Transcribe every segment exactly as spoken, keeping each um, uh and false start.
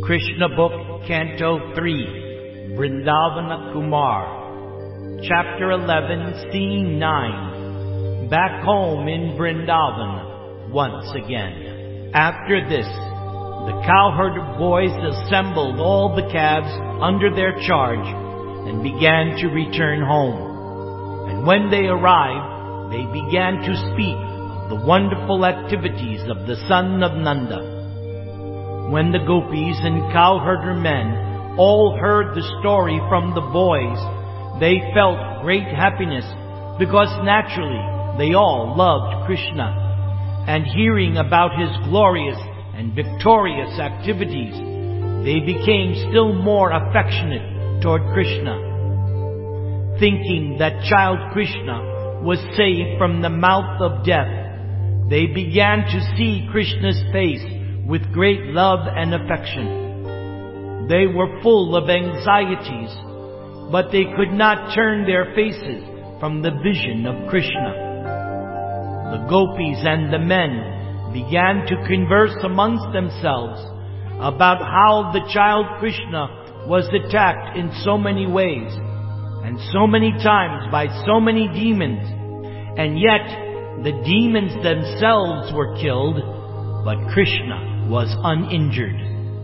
Krishna Book, Canto three, Vrindavana Kumar, Chapter eleven, Scene nine, Back home in Vrindavan once again. After this, the cowherd boys assembled all the calves under their charge and began to return home. And when they arrived, they began to speak of the wonderful activities of the son of Nanda. When the gopis and cowherder men all heard the story from the boys, they felt great happiness because naturally they all loved Krishna. And hearing about his glorious and victorious activities, they became still more affectionate toward Krishna. Thinking that child Krishna was saved from the mouth of death, they began to see Krishna's face with great love and affection. They were full of anxieties, but they could not turn their faces from the vision of Krishna. The gopis and the men began to converse amongst themselves about how the child Krishna was attacked in so many ways and so many times by so many demons, and yet the demons themselves were killed, but Krishna was uninjured.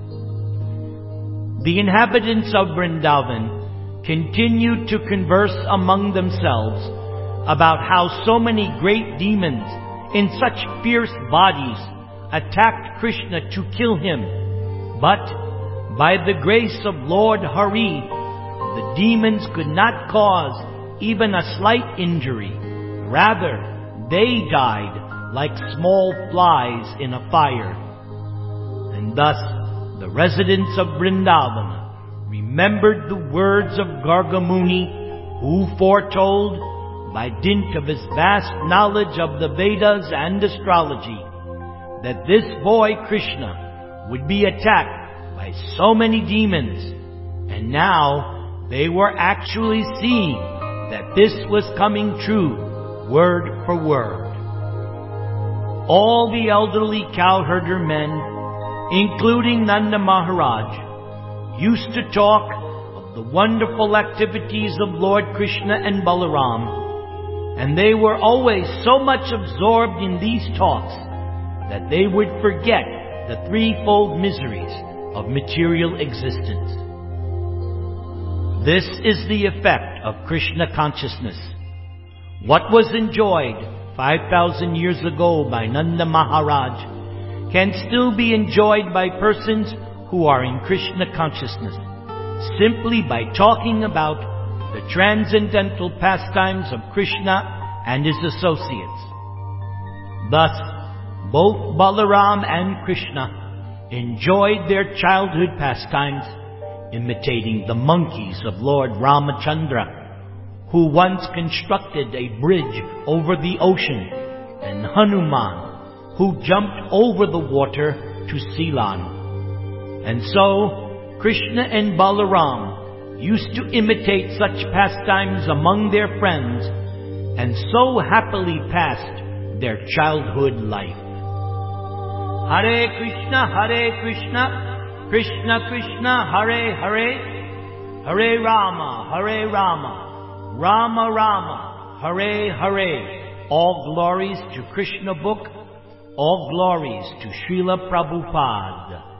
The inhabitants of Vrindavan continued to converse among themselves about how so many great demons in such fierce bodies attacked Krishna to kill him. But by the grace of Lord Hari, the demons could not cause even a slight injury. Rather, they died like small flies in a fire. And thus, the residents of Vrindavan remembered the words of Gargamuni, who foretold, by dint of his vast knowledge of the Vedas and astrology, that this boy Krishna would be attacked by so many demons. And now they were actually seeing that this was coming true, word for word. All the elderly cowherder men, including Nanda Maharaj, used to talk of the wonderful activities of Lord Krishna and Balaram, and they were always so much absorbed in these talks that they would forget the threefold miseries of material existence. This is the effect of Krishna consciousness. What was enjoyed five thousand years ago by Nanda Maharaj can still be enjoyed by persons who are in Krishna consciousness, simply by talking about the transcendental pastimes of Krishna and his associates. Thus, both Balaram and Krishna enjoyed their childhood pastimes, imitating the monkeys of Lord Ramachandra, who once constructed a bridge over the ocean, and Hanuman, who jumped over the water to Ceylon. And so, Krishna and Balaram used to imitate such pastimes among their friends, and so happily passed their childhood life. Hare Krishna, Hare Krishna, Krishna Krishna, Hare Hare, Hare Rama, Hare Rama, Rama Rama, Hare Hare. All glories to Krishna Book, all glories to Srila Prabhupada.